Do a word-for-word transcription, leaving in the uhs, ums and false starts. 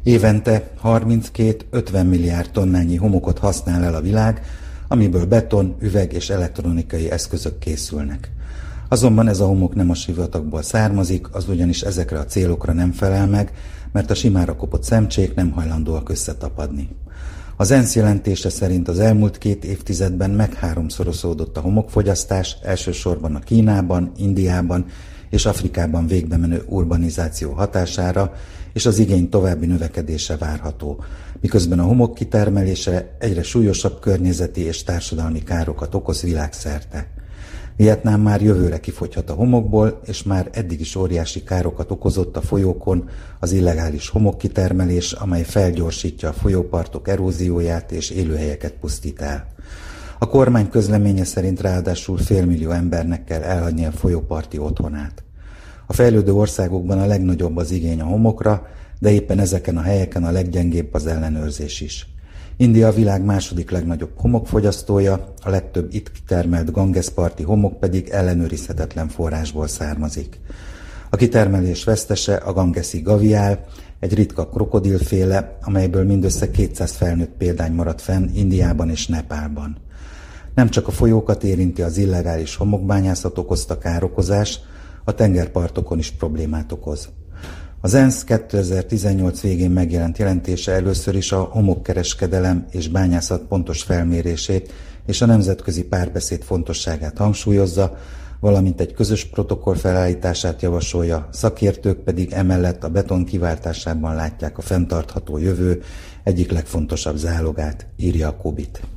Évente harminckét-ötven milliárd tonnányi homokot használ el a világ, amiből beton, üveg és elektronikai eszközök készülnek. Azonban ez a homok nem a sivatagból származik, az ugyanis ezekre a célokra nem felel meg, mert a simára kopott szemcsék nem hajlandóak összetapadni. Az ENSZ jelentése szerint az elmúlt két évtizedben megháromszorozódott a homokfogyasztás, elsősorban a Kínában, Indiában és Afrikában végbemenő urbanizáció hatására, és az igény további növekedése várható, miközben a homok kitermelése egyre súlyosabb környezeti és társadalmi károkat okoz világszerte. Vietnám már jövőre kifogyhat a homokból, és már eddig is óriási károkat okozott a folyókon az illegális homokkitermelés, amely felgyorsítja a folyópartok erózióját és élőhelyeket pusztít el. A kormány közleménye szerint ráadásul félmillió embernek kell elhagyni a folyóparti otthonát. A fejlődő országokban a legnagyobb az igény a homokra, de éppen ezeken a helyeken a leggyengébb az ellenőrzés is. India a világ második legnagyobb homokfogyasztója, a legtöbb itt kitermelt Ganges-parti homok pedig ellenőrizhetetlen forrásból származik. A kitermelés vesztese a gangesi gaviál, egy ritka krokodilféle, amelyből mindössze kétszáz felnőtt példány maradt fenn Indiában és Nepálban. Nem csak a folyókat érinti az illegális homokbányászat okozta károkozás, a tengerpartokon is problémát okoz. Az ENSZ kétezer-tizennyolc végén megjelent jelentése először is a homokkereskedelem és bányászat pontos felmérését és a nemzetközi párbeszéd fontosságát hangsúlyozza, valamint egy közös protokoll felállítását javasolja, szakértők pedig emellett a beton kiváltásában látják a fenntartható jövő egyik legfontosabb zálogát, írja a Kubit.